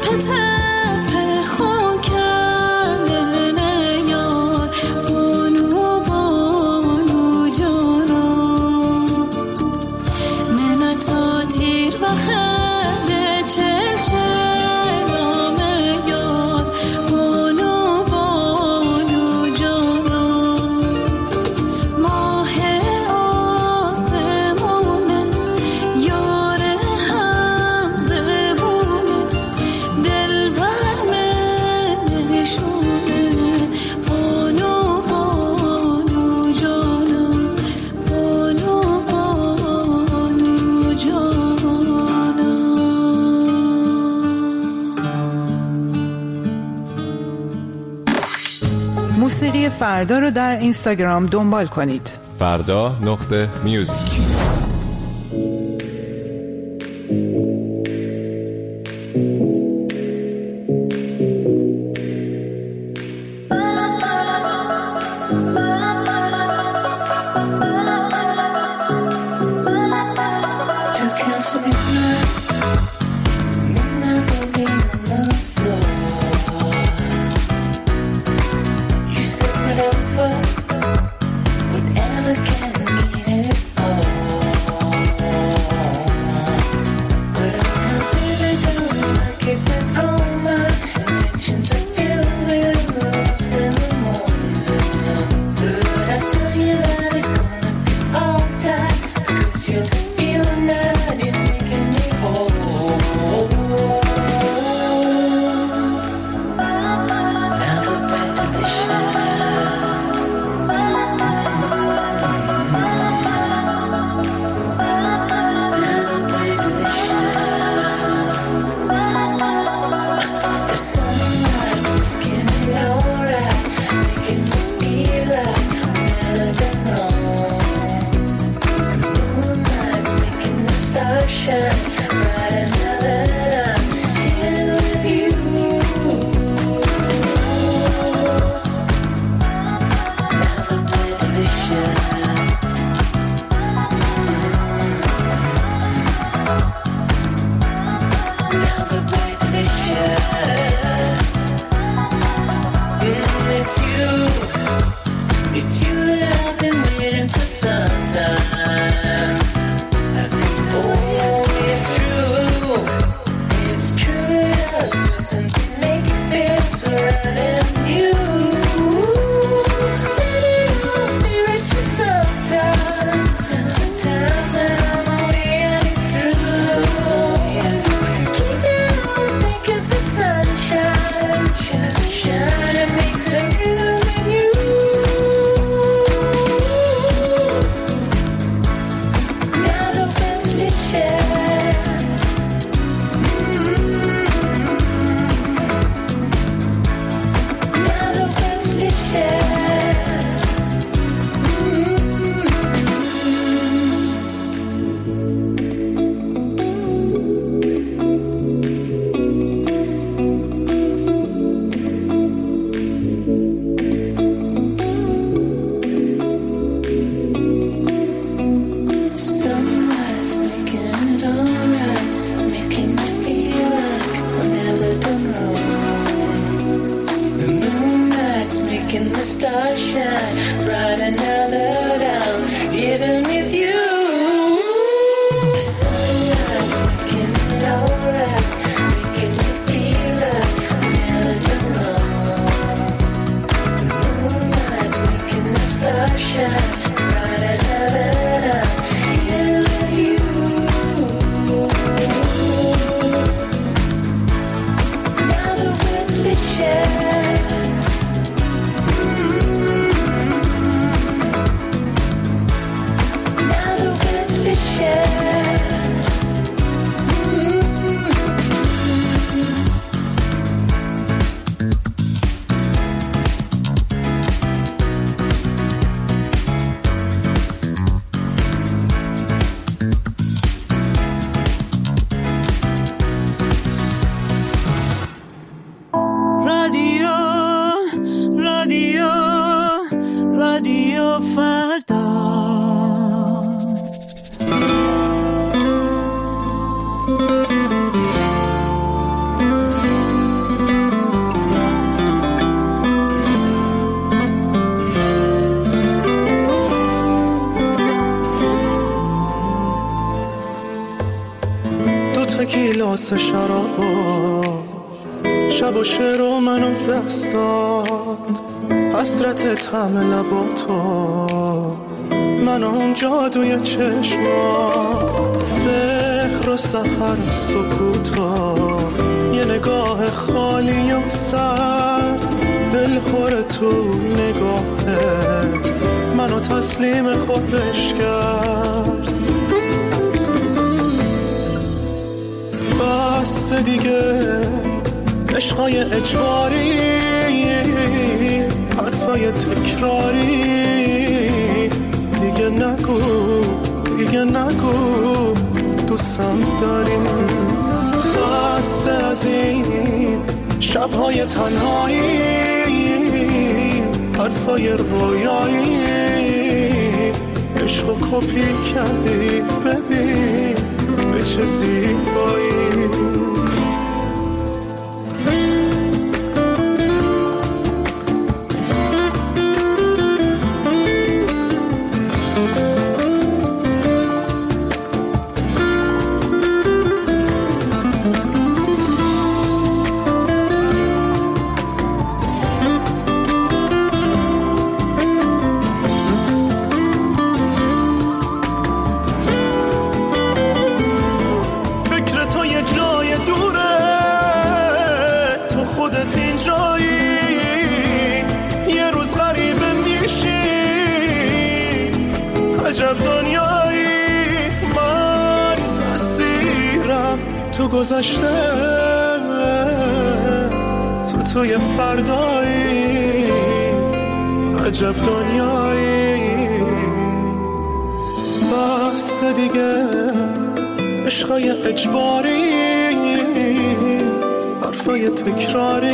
موسیقی فردا رو در اینستاگرام دنبال کنید. فردا.music. مثل شرابا شب و شعر و منو دست داد حسرت طعم لباتو من اون جادوی چشما سحر و سحر سکوتا یه نگاه خالی و سرد دل پر تو نگاهت منو تسلیم خودش کرد بس دیگه عشقای اجباری حرفای تکراری دیگه نگو دوستم داری خسته از این شبهای تنهایی حرفای رویایی عشقو کپی کردی ببین به چه زیبایی گذشته توی فردایی عجب دنیایی بس دیگه عشقای اجباری حرفای تکراری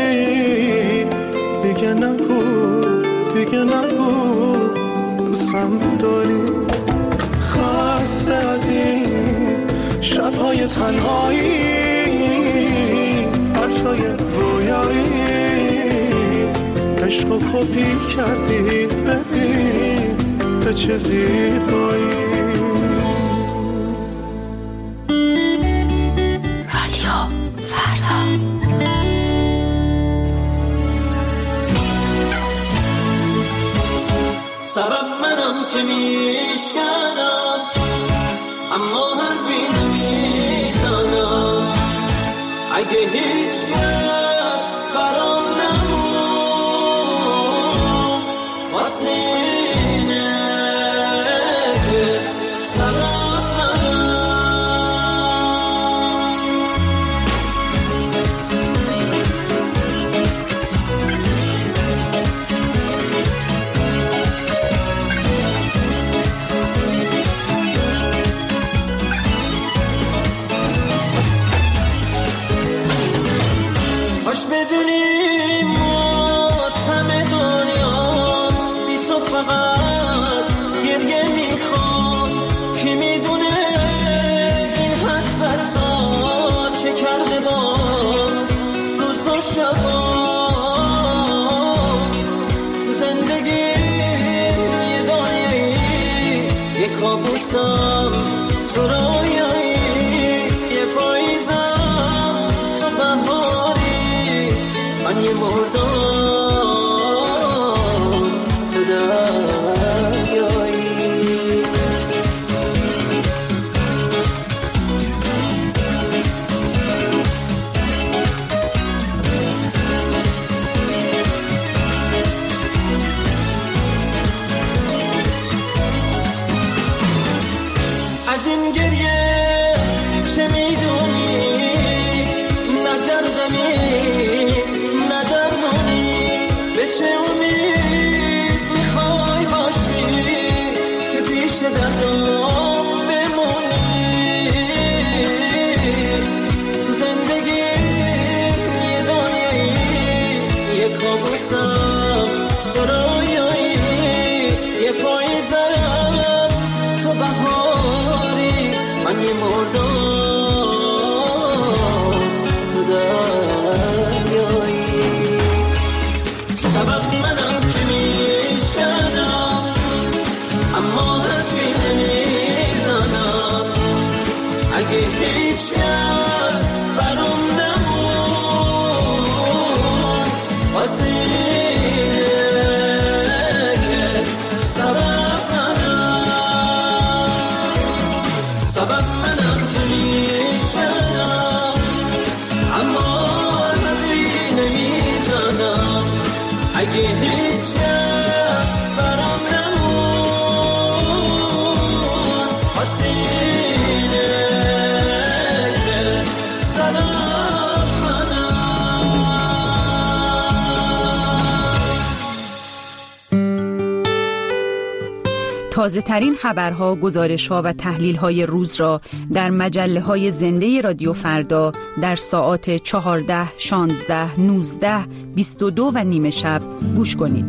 دیگه نگو دوستم داری خسته از این شبهای تنهایی حرفای رویایی عشقو کپی کردی ببین به چه زیبایی رادیو فردا سبب منم که میشکنم اما حرفی نمیزنم اگه هیچ کس برام نمون واسه اینه که سلام بدونیم ماتم دنیا بی تو فقط گریه میخوام کی میدونه این حسرت ها چه کرده با روز و شبا زندگی یه دنیایی یه کابوسم تو رویایی یه پاییزم تو بهاری من یه مردم تو دریایی از این گریه چه میدونی نه دردمی نه درمونی به چه امید میخوای باشی که پیش دردم بمونی تو زندگی یه دنیایی یه کابوسم رویایی یه پاییزم تو بهاری من یه مردم تو دریایی سبب منم که میشکنم اما حرفی نمیزنم اگه هیچ کس اگه هیچ کس برام نمون حسینه سلام تازه ترین خبرها، گزارش‌ها و تحلیل‌های روز را در مجله‌های زنده رادیو فردا در ساعات 14, 16, 19, 22 و نیم شب گوش کنید.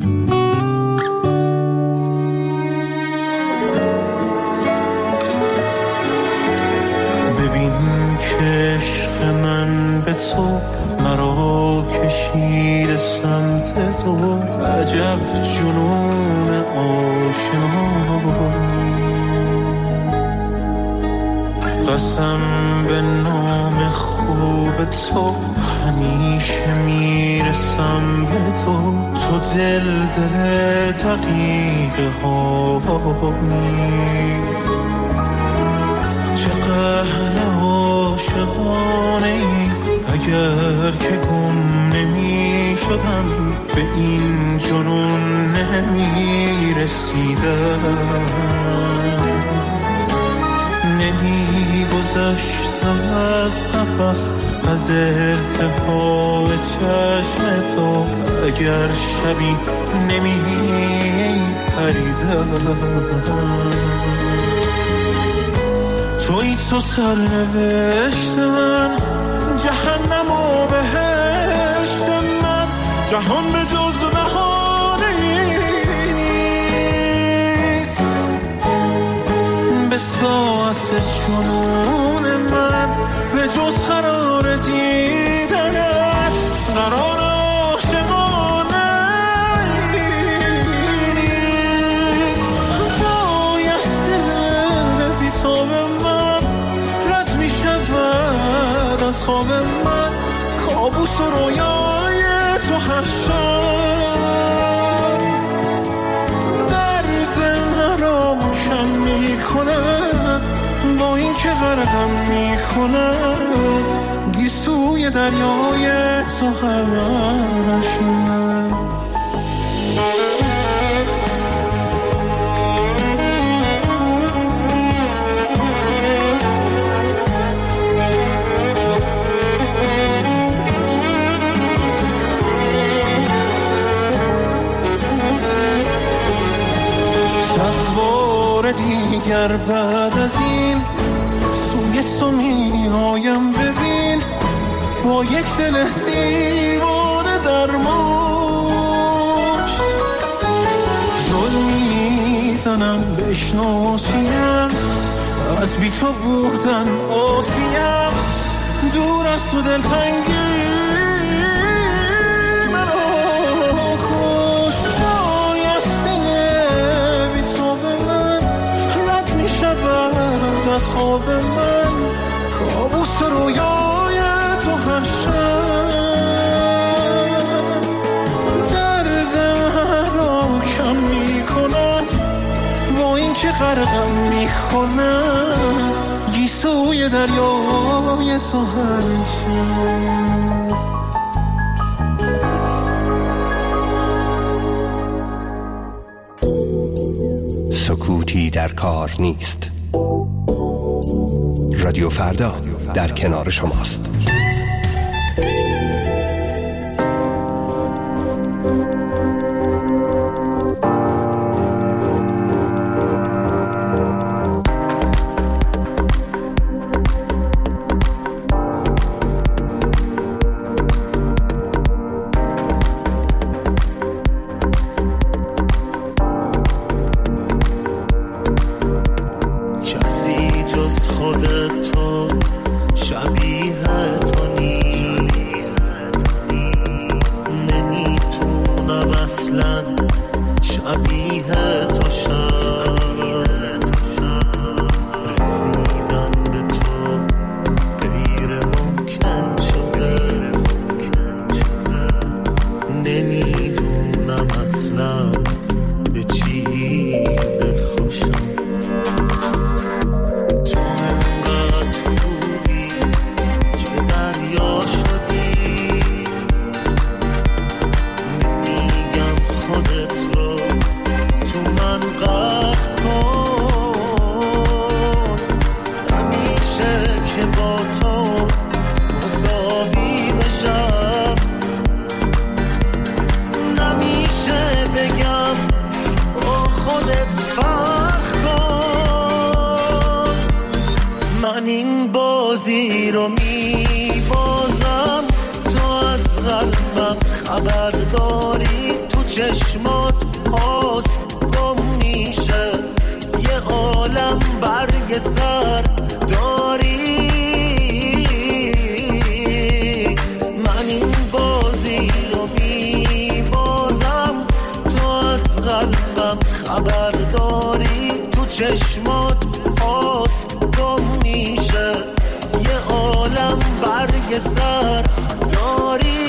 ببین که عشق من به تو مرا کشید سمت تو، عجب جنون آشنا. قسم به نام خوب تو همیشه میرسم به تو، تو دل دقیقه هایی. چه قهر عاشقانه ای اگر که گم نمی شدم، به این جنون نمی رسیدم، نمی گذشتم از قفس، از ارتفاع چشم تو، اگر شبی نمی پریدم. توی تو سرنوشت من، جهنم و بهشت من، جهان به جز بهانه نیست. به ساعت جنون من، به جز قرار دیدنت، قرار عاشقانه نیست. بایسته بی تو به من رد می شود از خواب من، کابوس و رویای تو هر شب. درد مرا روشن می کند، با این که غرقم می کند، گیسوی دریای تو همشم. دیگر بعد از این سوی تو می آیم، ببین با یک دل دیوانه در مشت. ظلم میزنم بشناسیم، از بی تو بودن آسیم، دور از تو دلتنگی از خواب من، کابوس رویای تو هر شب. دردم را کم می کند، با این که غرقم می کند، گیسوی دریای تو هر شب. سکوتی در کار نیست. رادیو فردا در کنار شماست. کسی جز خودت تو شبیه تو قلبم خبر داری، تو چشمات آسم گم میشه، یه عالم برگ سر داری. من این بازی رو میبازم، تو از قلبم خبر داری، تو چشمات آسم گم میشه، یه عالم برگ سر داری.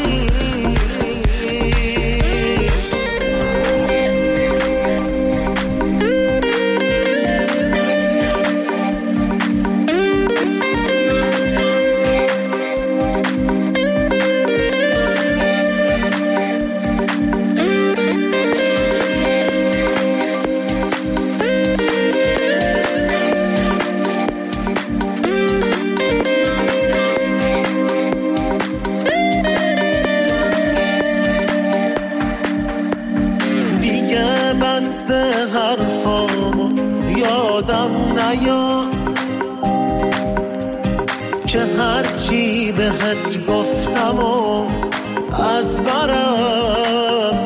که هرچی بهت گفتم و از برم،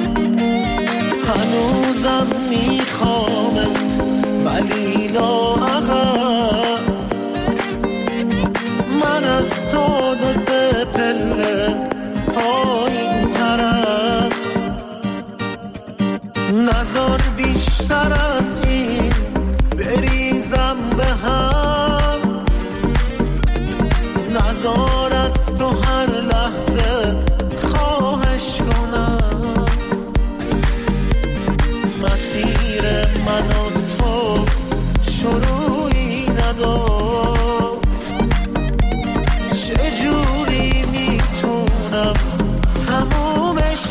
هنوزم میخوامت ولی لااقل. من از تو 2-3 پله پایین ترم، نذار بیشتر از این بریزم به هم، نذار از تو هر لحظه خواهش کنم. مسیر من و تو شروعی نداشت، چجوری میتونم تمومش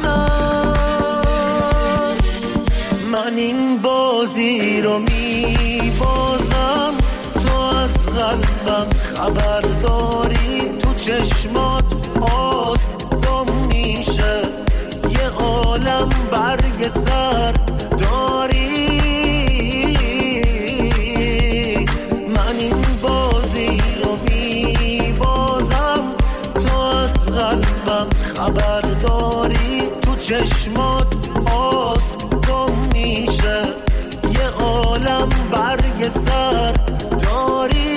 کنم؟ من این بازی رو میبازم، تو از قلبم خبر داری، تو چشمات آسم گم میشه، یه عالم برگ سر داری. من این بازی رو میبازم، تو از قلبم خبر داری، تو چشمات آسم گم میشه، یه عالم برگ سر داری.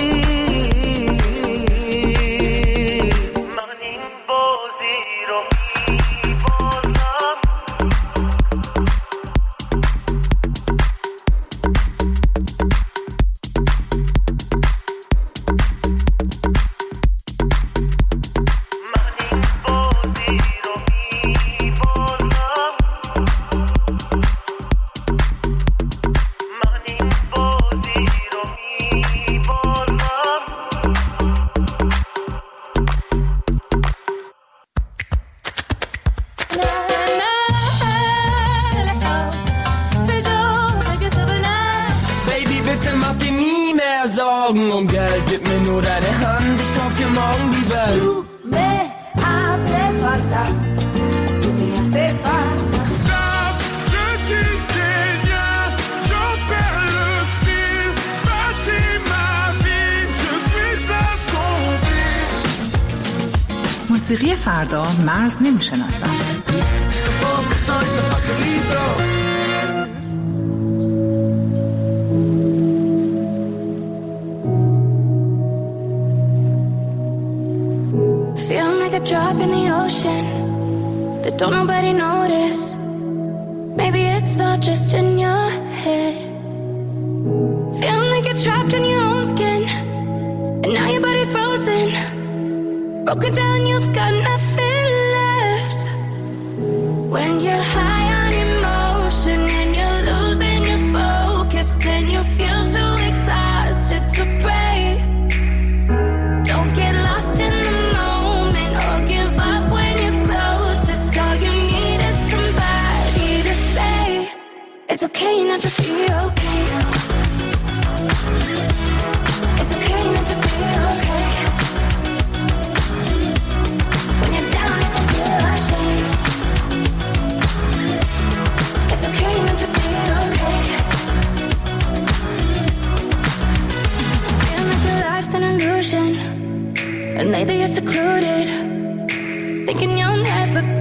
Um Geld, gib mir nur deine Hand, ich kauf dir morgen die Welt. Du me hace falta, tu me hace falta. Stop, je dis rien, j'en perds le fil. Bâtis ma vie, je suis assombri. موسیقی فردا مرز نمیشناسم. Drop in the ocean that don't nobody notice. Maybe it's all just in your head. Feeling like you're trapped in your own skin, and now your body's frozen. Broken down, you've got nothing left. When you're high on emotion and you're losing your focus, and you feel too exhausted to pray. Don't get lost in the moment or give up when you're closest. All you need is somebody to say it's okay not to be okay. It's okay not to be okay. When you're down and you feel ashamed, it's okay not to be okay. Feel like your life's an illusion, and lately you're secluded.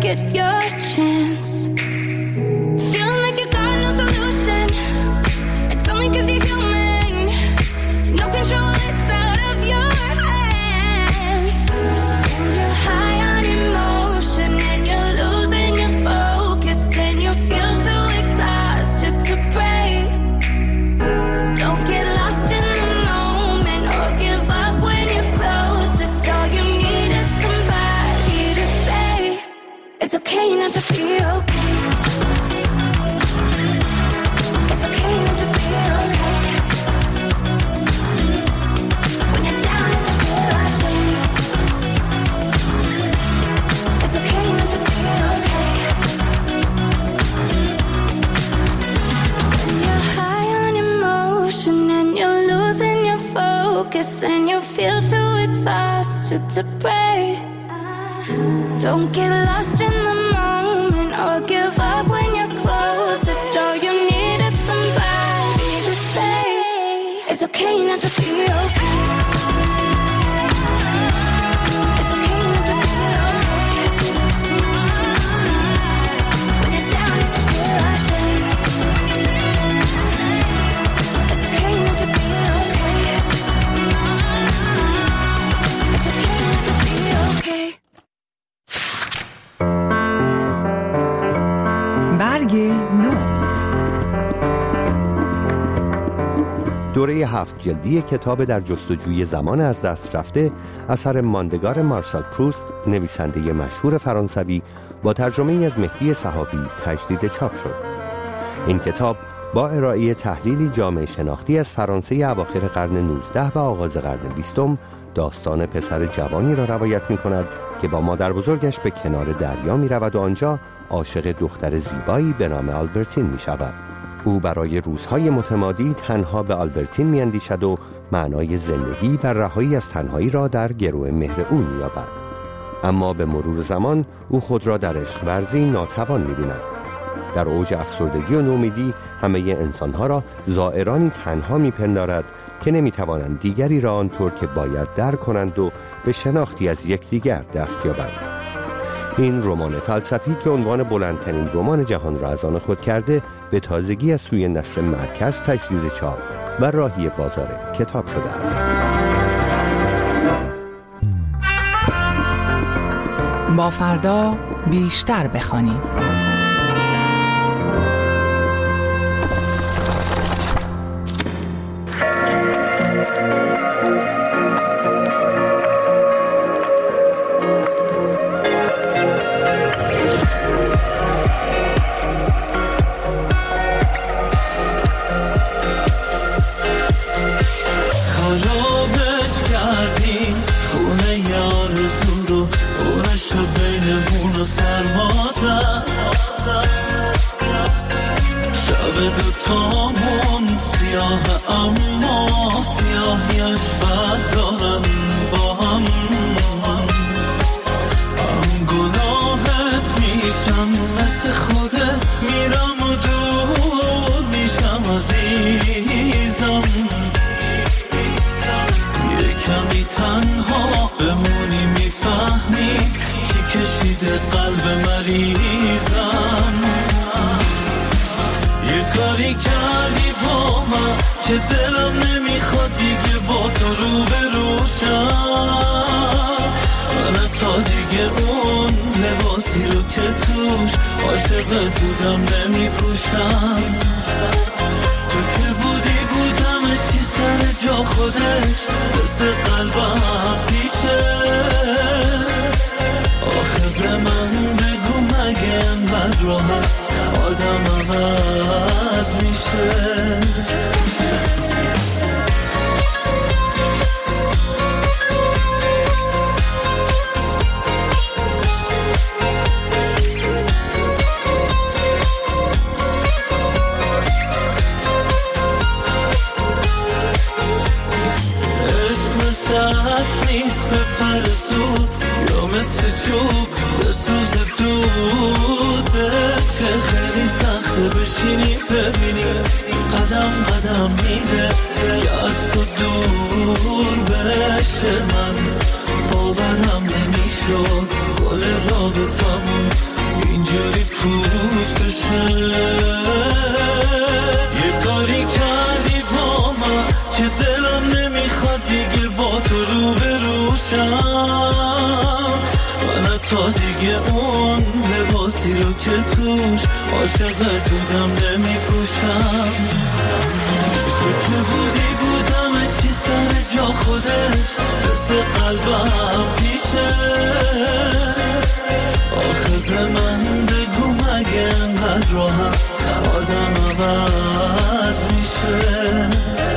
get your chance. Feeling like you got no solution. It's only 'cause you're human. No control, it's out of your hands. You're high on emotion and you're losing your focus and you feel too exhausted to pray. Don't get lost in the moment or give up when you're closest. All you need is somebody to say it's okay not to feel okay. It's okay not to feel okay. When you're down in the ocean, it's okay not to feel okay. When you're high on emotion and you're losing your focus and you feel too exhausted to pray. Don't get lost in the moment or give up when you're closest. All you need is somebody to say it's okay not to feel okay. It's okay not to feel okay. When you're down in the ocean, it's okay not to feel okay. It's okay not to feel okay. برگ نو. دوره 7 جلدی کتاب در جستجوی زمان از دست رفته اثر ماندگار مارسل پروست، نویسنده مشهور فرانسوی، با ترجمه از مهدی صحابی تجدید چاپ شد. این کتاب با ارائه تحلیلی جامعه شناختی از فرانسه اواخر قرن 19 و آغاز قرن 20 داستان پسر جوانی را روایت می کند که با مادر بزرگش به کنار دریا می رود و آنجا عاشق دختر زیبایی به نام آلبرتین می شود. او برای روزهای متمادی تنها به آلبرتین می اندیشد و معنای زندگی و رهایی از تنهایی را در گرو مهر او می یابد. اما به مرور زمان او خود را در عشق ورزی ناتوان می بیند. در اوج افسردگی و نومیدی همه انسانها را زائرانی تنها می پندارد که نمی توانند دیگری را آنطور که باید درک کنند و به شناختی از یکدیگر دست یابند. این رمان فلسفی که عنوان بلندترین رمان جهان را از آن خود کرده، به تازگی از سوی نشر مرکز تجدید چاپ و راهی بازار کتاب شده است. با فردا بیشتر بخوانیم. باورم نمیشد گل رابطمون حتی دیگه اون لباسی رو که توش عاشق بودم نمی پوشم. تو که بودم چی سر جا خودش مثل قلبم پیشه. آخه به من بگو مگه انقدر راحت آدم عوض میشه؟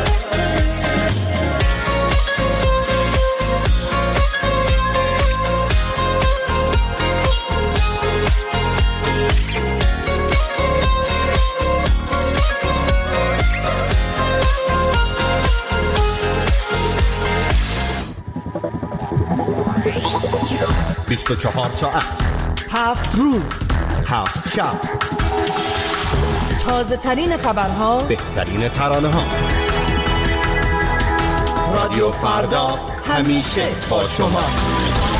24 ساعت 7 روز 7 شب، تازه ترین خبرها، بهترین ترانه ها. رادیو فردا همیشه با شماست.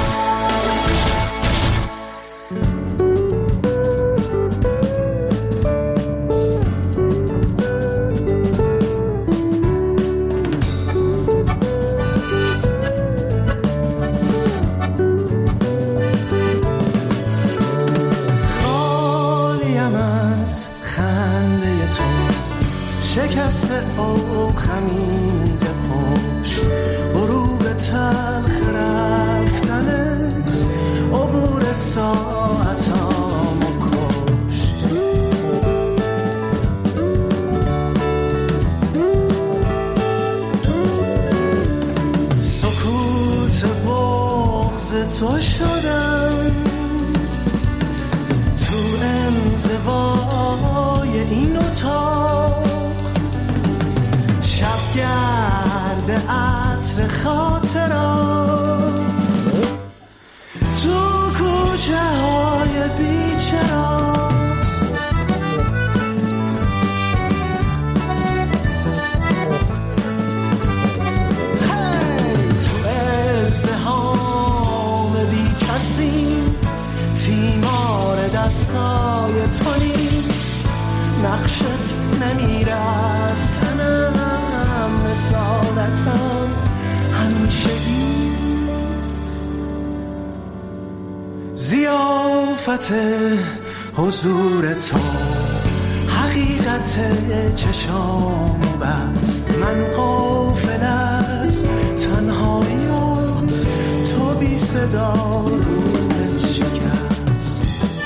شکست او خمید پشت، غروب تلخ رفتنت، عبور ساعتامو کشت. سکوت بغض تو شدم، تو انزوای این اتاق، گرد عطر خاطرات، تو کوچه های بیچرا، تو ازدحام بی کسی، تیمار دستای تو نیست، نقشت نمیرستنم، رسالتم همیشه ایست. ضیافت حضور تو حقیقت چشامو بست، من غافل از تنهاییات، تو بی صدا روحت شکست.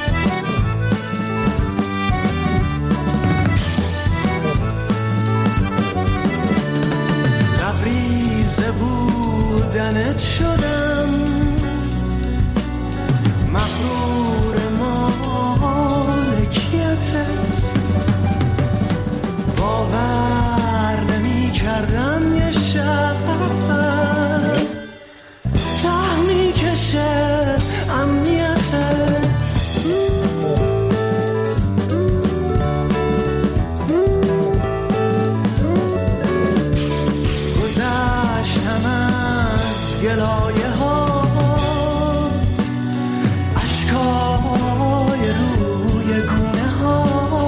بودنت شدم، مغرور مالکیتت، باور نمی کردم یه شب ته می کشه امنیتت. گلایه ها اشکای روی گونه ها،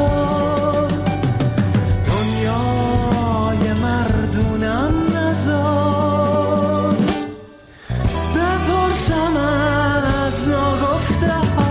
دنیای مردونم نذار بپرسم از ناگفته ها.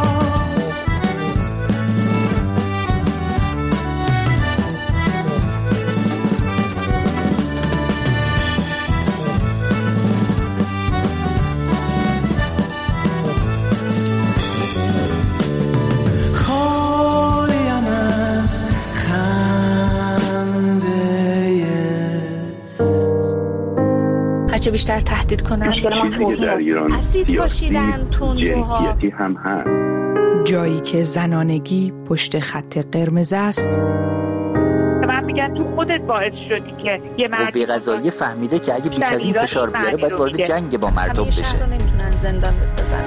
چه بیشتر تهدید کنن، در ایران اسید پاشیدن، تندروها هم هست. جایی که زنانگی پشت خط قرمز است. من میگن تو خودت باعث شدی که یه قوه قضاییه فهمیده که اگه بیش از این فشار بیاره باید وارد جنگ با مردم بشه. نمیتونن زندان بسازن.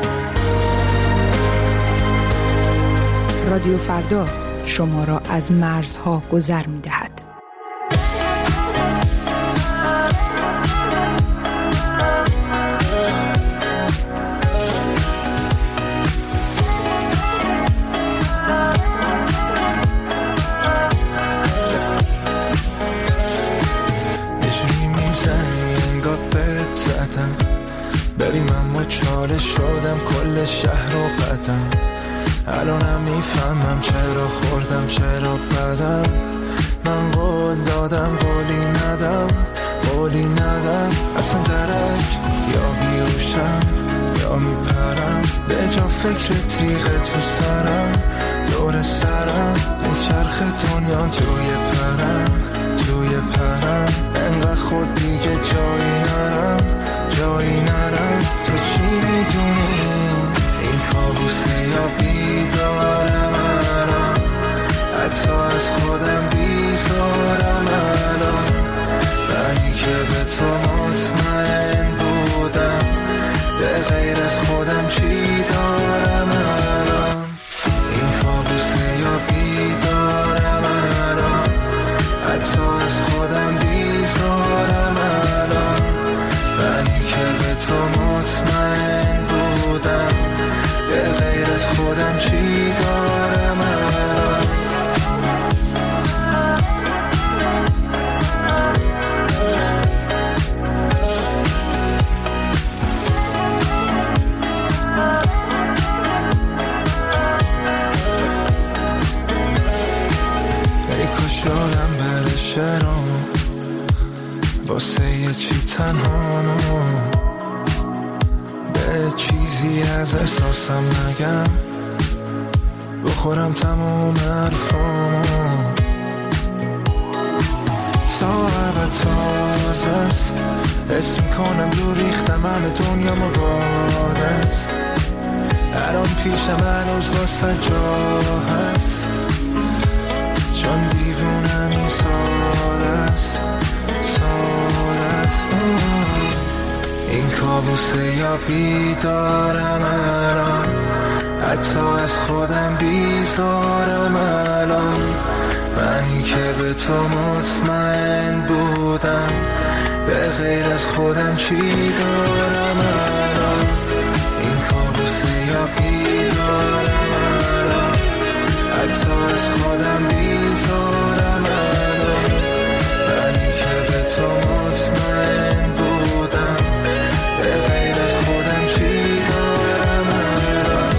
رادیو فردا شما را از مرزها گذر میدهد. بریم اما چاله شدم، کل شهر قهر و قدم. الانم میفهمم چرا خوردم چرا بدم. من قول دادم قولی ندم اصلا درک یا بیوشم یا میپرم به جا فکر تیغ تو سرم دور سرم چرخ دنیا توی پرم انقدر خود دیگه جایی نرم تو چی میدونی این کابوسه یا بیدارم الان حتی از خودم بیزارم الان منی که به تو مطمئن بودم به غیر از خودم چی دارم الان این کابوسه یا بیدارم الان حتی از خودم بیزارم الان منی که به تو مطمئن بودم به غیر از خودم چی دارم الان. یادم بره شرام واسه یه چی تنهانو به چیزی از احساسم نگم بخورم تموم حرفامو تا عبد تازه است اسم کنم رو ریختم همه دنیا مبادست الان پیشم هنوز واسه جا هست چون دیوونم این ساده است این کابوسه یا بیدارم الان حتی از خودم بیزارم الان منی که به تو مطمئن بودم به غیر از خودم چی دارم الان این کابوسه یا بیدارم الان حتی از خودم بیزارم الان منی که به تو مطمئن بودم به غیر از خودم چی دارم الان.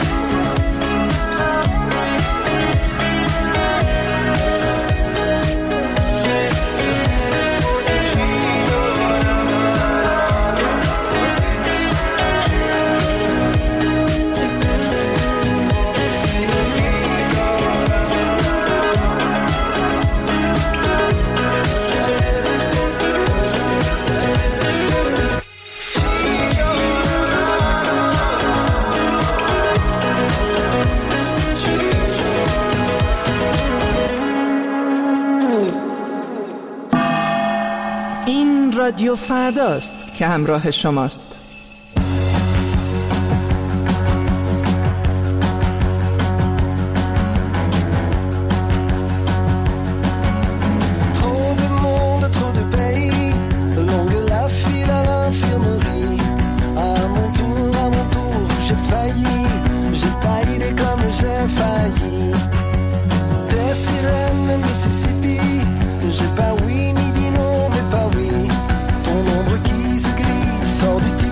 رادیو فرداست که همراه شماست. J'ai pas oui ni dit non mais pas oui. Ton ombre qui se glisse sort du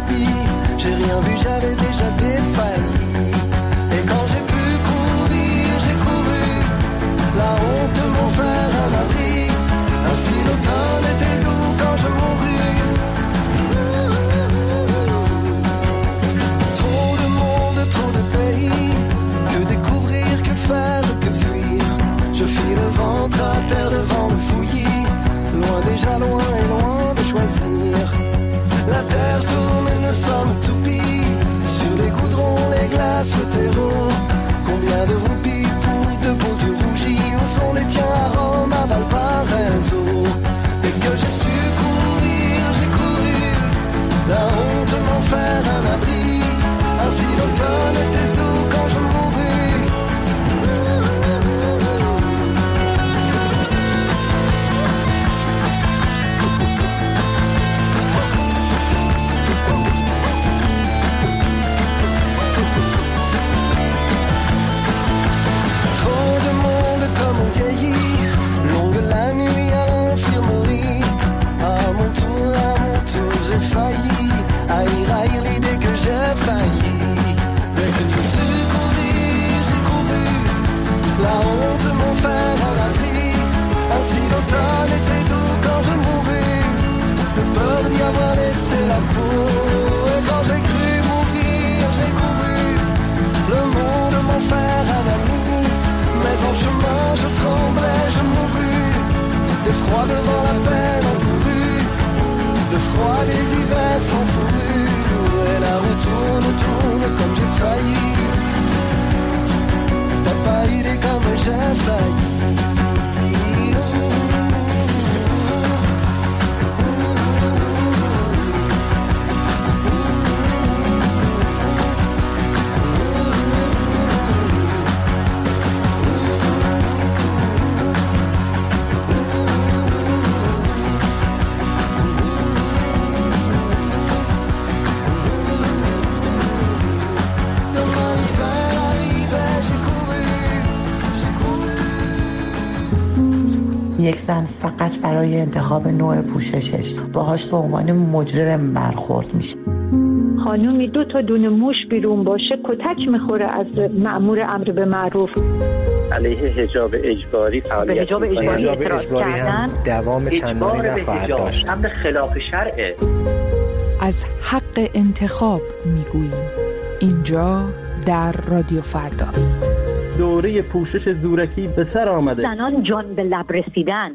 crois devant la peine encourue, le froid des hivers sans fourrure, et la roue tourne comme j'ai failli. T'as pas idée comme j'ai failli. یک زن فقط برای انتخاب نوع پوششش باهاش به عنوان مجرم برخورد میشه. خانومی 2 تا دونه موش بیرون باشه کتک میخوره از مأمور امر به معروف. علیه حجاب اجباری فعالیت حجاب اجباری هم دوام چندانی نخواهد داشت. امر خلاف شرعه. از حق انتخاب میگوییم اینجا در رادیو فردا. دوره پوشش زورکی به سر آمده. زنان جان به لب رسیدن.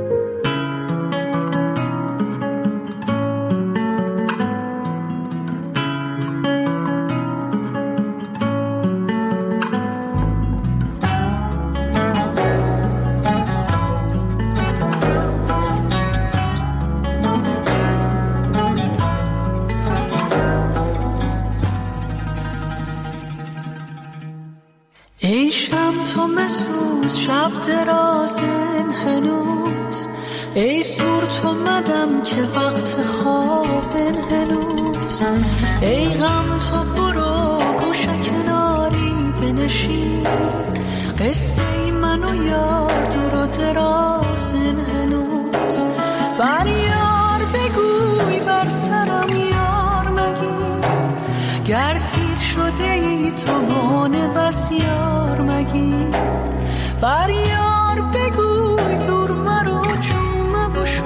ای شب تو مسوز شب درازن هنوز، ای سور تو مدم که وقت خوابن هنوز، ای غم تو برو گوشه کناری بنشین، قصه ای من و یار دور و درازن هنوز، بر یار بگوی بر سرم یار مگی، گر سیر شده ای تو مانه بس یار مگی، بر یار بگوی دور مرو چوم بشو،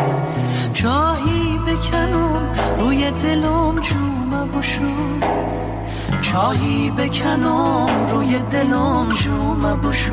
چاهی بکنم روی دلم جوم بشو، چاهی بکنم روی دلم جوم بشو.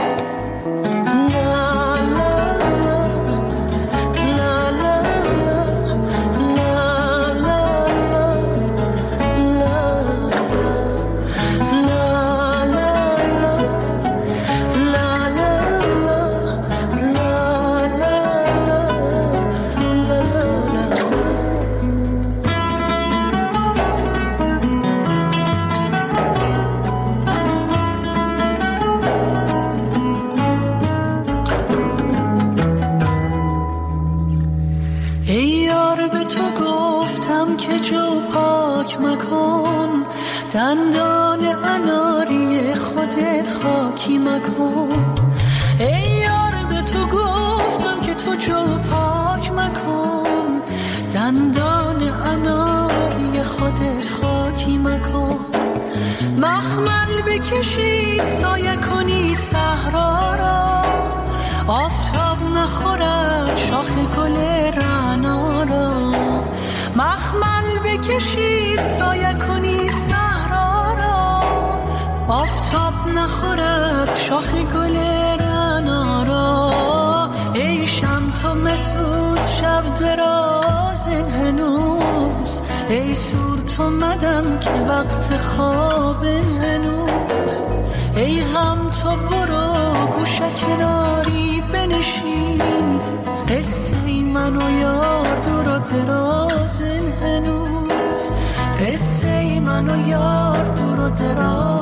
دندان اناری خودت خاکی مکن، ای یار به تو گفتم که تو جو پاک مکن، دندان اناری خودت خاکی مکن، مخمل بکشید سایه کنید صحرا را، آفتاب نخورد شاخ گل رعنا را، مخمل بکشید سایه کنید صحرا را، آفتاب نخورد شاخ گل رعنا را، ای شم تو مسوز شب درازن هنوز، ای سور تو مدم که وقت خوابن هنوز، ای غم تو برو گوشه کناری بنشین، قصه ای من و یار دور و درازن هنوز، قصه ای من و یار دور و دراز